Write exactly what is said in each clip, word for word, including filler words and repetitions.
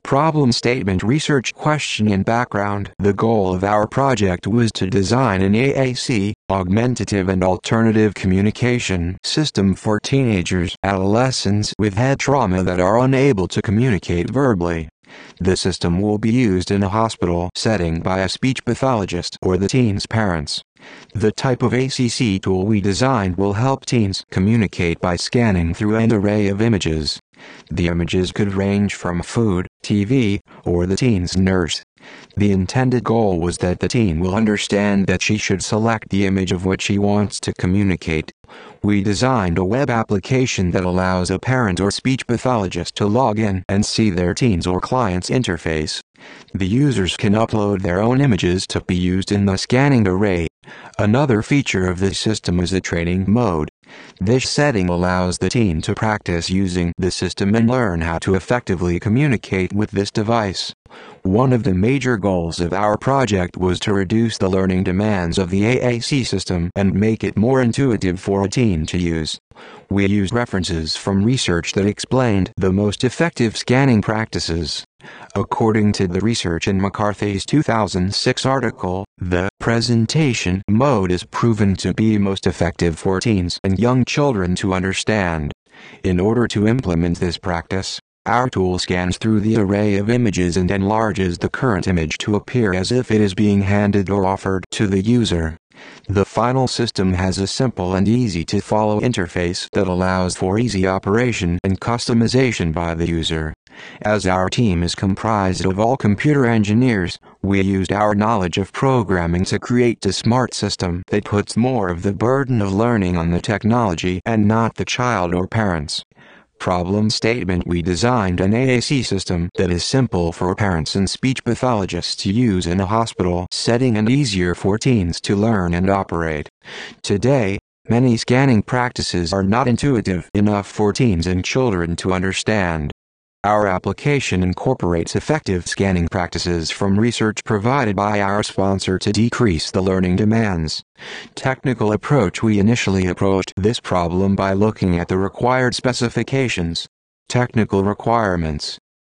Problem statement, research question, and background. The goal of our project was to design an A A C, augmentative and alternative communication system for teenagers, adolescents with head trauma that are unable to communicate verbally. The system will be used in a hospital setting by a speech pathologist or the teen's parents. The type of A C C tool we designed will help teens communicate by scanning through an array of images. The images could range from food, T V, or the teen's nurse. The intended goal was that the teen will understand that she should select the image of what she wants to communicate. We designed a web application that allows a parent or speech pathologist to log in and see their teen's or client's interface. The users can upload their own images to be used in the scanning array. Another feature of this system is a training mode. This setting allows the teen to practice using the system and learn how to effectively communicate with this device. One of the major goals of our project was to reduce the learning demands of the A A C system and make it more intuitive for a teen to use. We used references from research that explained the most effective scanning practices. According to the research in McCarthy's two thousand six article, the presentation mode is proven to be most effective for teens and young children to understand. In order to implement this practice, our tool scans through the array of images and enlarges the current image to appear as if it is being handed or offered to the user. The final system has a simple and easy-to-follow interface that allows for easy operation and customization by the user. As our team is comprised of all computer engineers, we used our knowledge of programming to create a smart system that puts more of the burden of learning on the technology and not the child or parents. Problem statement, we designed an A A C system that is simple for parents and speech pathologists to use in a hospital setting and easier for teens to learn and operate. Today, many scanning practices are not intuitive enough for teens and children to understand. Our application incorporates effective scanning practices from research provided by our sponsor to decrease the learning demands. Technical approach, we initially approached this problem by looking at the required specifications. Technical requirements.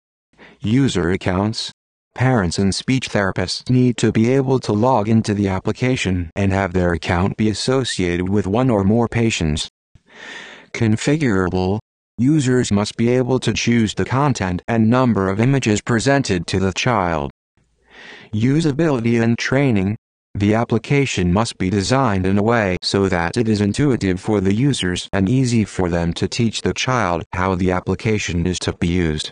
User accounts. Parents and speech therapists need to be able to log into the application and have their account be associated with one or more patients. Configurable. Users must be able to choose the content and number of images presented to the child. Usability and training. The application must be designed in a way so that it is intuitive for the users and easy for them to teach the child how the application is to be used.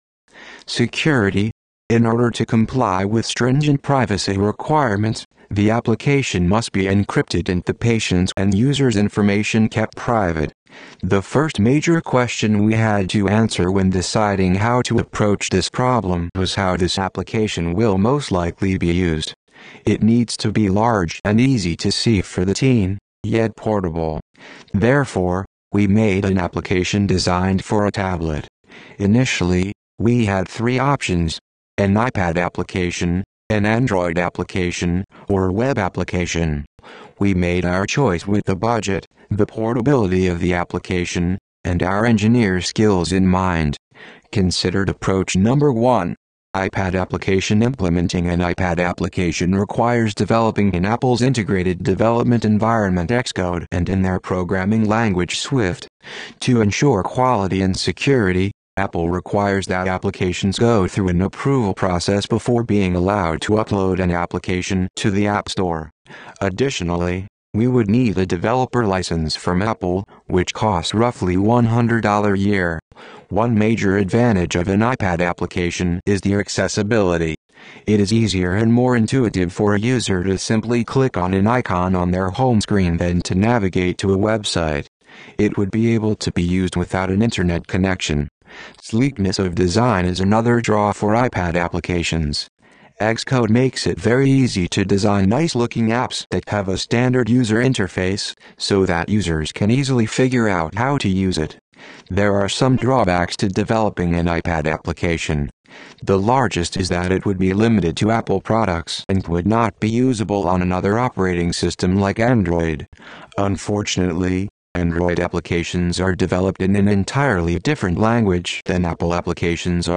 Security. In order to comply with stringent privacy requirements, the application must be encrypted and the patient's and users' information kept private. The first major question we had to answer when deciding how to approach this problem was how this application will most likely be used. It needs to be large and easy to see for the teen, yet portable. Therefore, we made an application designed for a tablet. Initially, we had three options: an iPad application, an Android application, or a web application. We made our choice with the budget, the portability of the application, and our engineer skills in mind. Considered approach number one. iPad application. Implementing an iPad application requires developing in Apple's integrated development environment Xcode and in their programming language Swift. To ensure quality and security, Apple requires that applications go through an approval process before being allowed to upload an application to the App Store. Additionally, we would need a developer license from Apple, which costs roughly one hundred dollars a year. One major advantage of an iPad application is the accessibility. It is easier and more intuitive for a user to simply click on an icon on their home screen than to navigate to a website. It would be able to be used without an internet connection. Sleekness of design is another draw for iPad applications. Xcode makes it very easy to design nice-looking apps that have a standard user interface, so that users can easily figure out how to use it. There are some drawbacks to developing an iPad application. The largest is that it would be limited to Apple products and would not be usable on another operating system like Android. Unfortunately, Android applications are developed in an entirely different language than Apple applications are,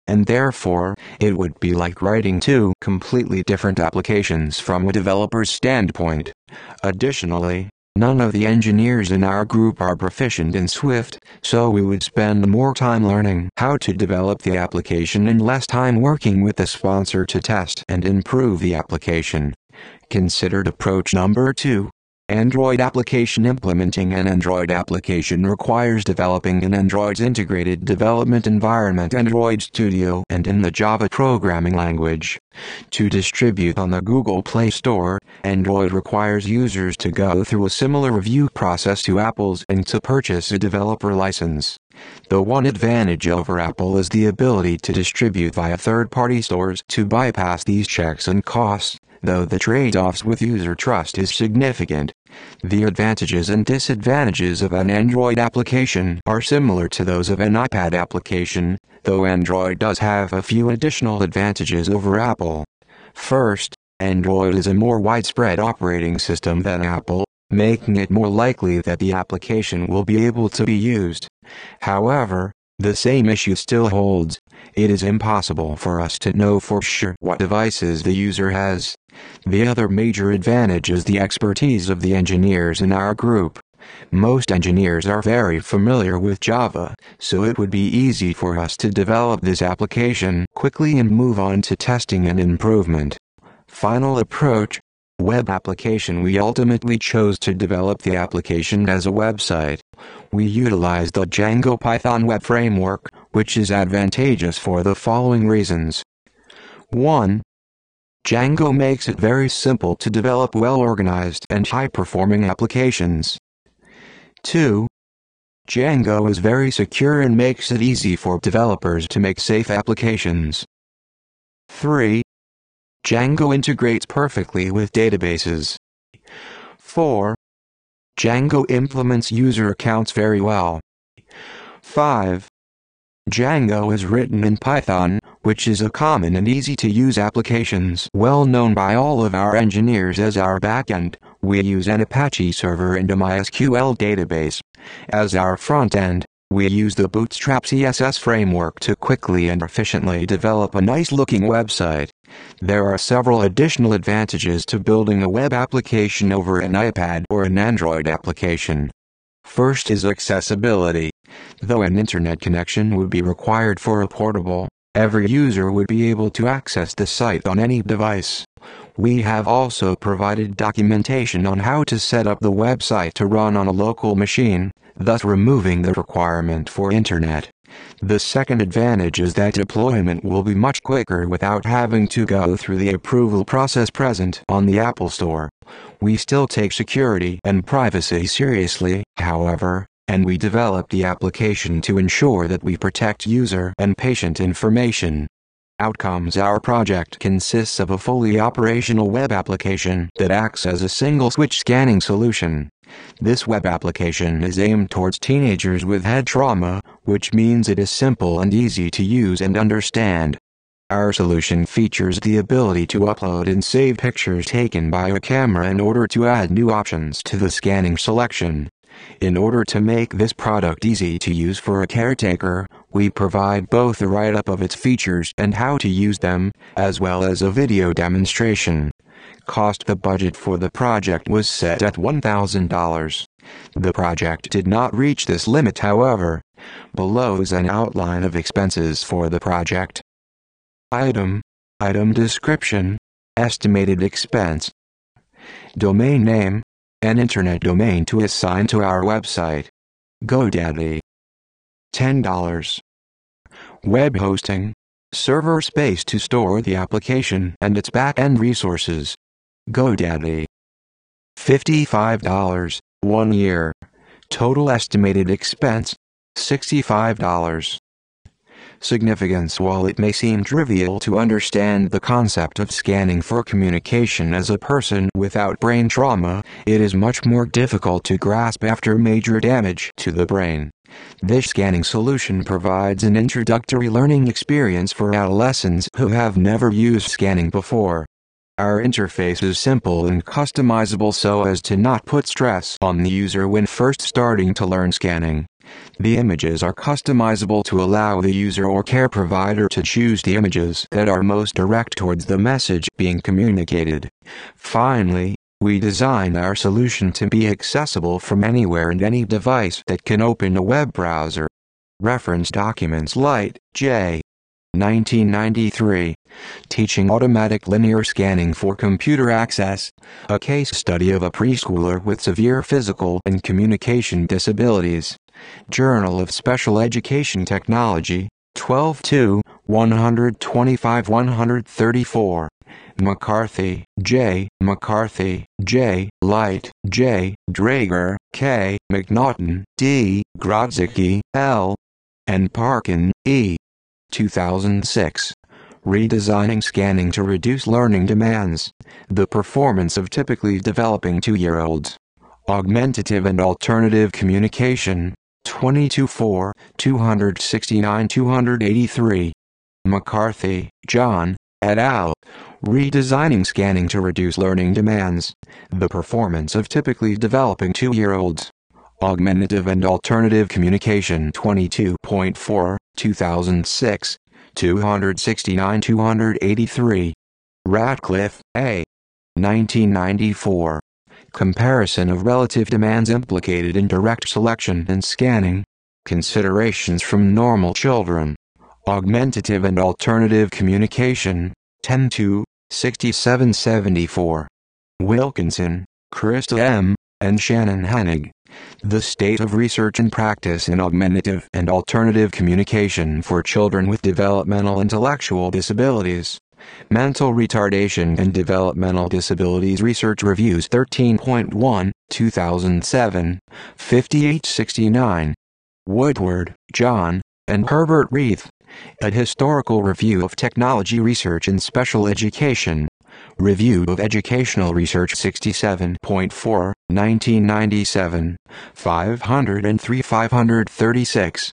and therefore, it would be like writing two completely different applications from a developer's standpoint. Additionally, none of the engineers in our group are proficient in Swift, so we would spend more time learning how to develop the application and less time working with the sponsor to test and improve the application. Considered approach number two. Android application. Implementing an Android application requires developing an Android's integrated development environment, Android Studio, and in the Java programming language. To distribute on the Google Play Store, Android requires users to go through a similar review process to Apple's and to purchase a developer license. The one advantage over Apple is the ability to distribute via third-party stores to bypass these checks and costs, though the trade-offs with user trust is significant. The advantages and disadvantages of an Android application are similar to those of an iPad application, though Android does have a few additional advantages over Apple. First, Android is a more widespread operating system than Apple, making it more likely that the application will be able to be used. However, the same issue still holds. It is impossible for us to know for sure what devices the user has. The other major advantage is the expertise of the engineers in our group. Most engineers are very familiar with Java, so it would be easy for us to develop this application quickly and move on to testing and improvement. Final approach. Web application. We ultimately chose to develop the application as a website. We utilized the Django Python web framework, which is advantageous for the following reasons. one. Django makes it very simple to develop well-organized and high-performing applications. two. Django is very secure and makes it easy for developers to make safe applications. three. Django integrates perfectly with databases. four. Django implements user accounts very well. five. Django is written in Python, which is a common and easy-to-use applications well known by all of our engineers. As our backend, we use an Apache server and a MySQL database. As our frontend, we use the Bootstrap C S S framework to quickly and efficiently develop a nice-looking website. There are several additional advantages to building a web application over an iPad or an Android application. First is accessibility. Though an internet connection would be required for a portable, every user would be able to access the site on any device. We have also provided documentation on how to set up the website to run on a local machine, thus removing the requirement for internet. The second advantage is that deployment will be much quicker without having to go through the approval process present on the Apple Store. We still take security and privacy seriously, however, and we develop the application to ensure that we protect user and patient information. Outcomes. Our project consists of a fully operational web application that acts as a single-switch scanning solution. This web application is aimed towards teenagers with head trauma, which means it is simple and easy to use and understand. Our solution features the ability to upload and save pictures taken by a camera in order to add new options to the scanning selection. In order to make this product easy to use for a caretaker, we provide both a write-up of its features and how to use them, as well as a video demonstration. Cost. The budget for the project was set at one thousand dollars. The project did not reach this limit, however. Below is an outline of expenses for the project. Item. Item description. Estimated expense. Domain name. An internet domain to assign to our website. GoDaddy. ten dollars. Web hosting. Server space to store the application and its back-end resources. GoDaddy. fifty-five dollars, one year. Total estimated expense, sixty-five dollars. Significance. While it may seem trivial to understand the concept of scanning for communication as a person without brain trauma, it is much more difficult to grasp after major damage to the brain. This scanning solution provides an introductory learning experience for adolescents who have never used scanning before. Our interface is simple and customizable so as to not put stress on the user when first starting to learn scanning. The images are customizable to allow the user or care provider to choose the images that are most direct towards the message being communicated. Finally, we designed our solution to be accessible from anywhere and any device that can open a web browser. Reference Documents Lite, J. nineteen ninety-three. Teaching Automatic Linear Scanning for Computer Access, a case study of a preschooler with severe physical and communication disabilities. Journal of Special Education Technology, twelve two, one twenty-five to one thirty-four. McCarthy, J. McCarthy, J. Light, J. Drager, K. McNaughton, D. Grodzicki, L. and Parkin, E. two thousand six. Redesigning Scanning to Reduce Learning Demands, the Performance of Typically Developing Two-Year-Olds. Augmentative and Alternative Communication, twenty-two four, two sixty-nine to two eighty-three. McCarthy, John, et al. Redesigning Scanning to Reduce Learning Demands, the Performance of Typically Developing Two-Year-Olds. Augmentative and Alternative Communication, twenty-two point four, two thousand six, two sixty-nine to two eighty-three. Ratcliffe, A. nineteen ninety-four. Comparison of Relative Demands Implicated in Direct Selection and Scanning. Considerations from Normal Children. Augmentative and Alternative Communication, ten two, sixty-seven seventy-four. Wilkinson, Krista M., and Shannon Hanig. The State of Research and Practice in Augmentative and Alternative Communication for Children with Developmental Intellectual Disabilities. Mental Retardation and Developmental Disabilities Research Reviews thirteen point one, two thousand seven, fifty-eight sixty-nine. Woodward, John, and Herbert Reith. A Historical Review of Technology Research in Special Education. Review of Educational Research sixty-seven point four, nineteen ninety-seven, five oh three to five thirty-six.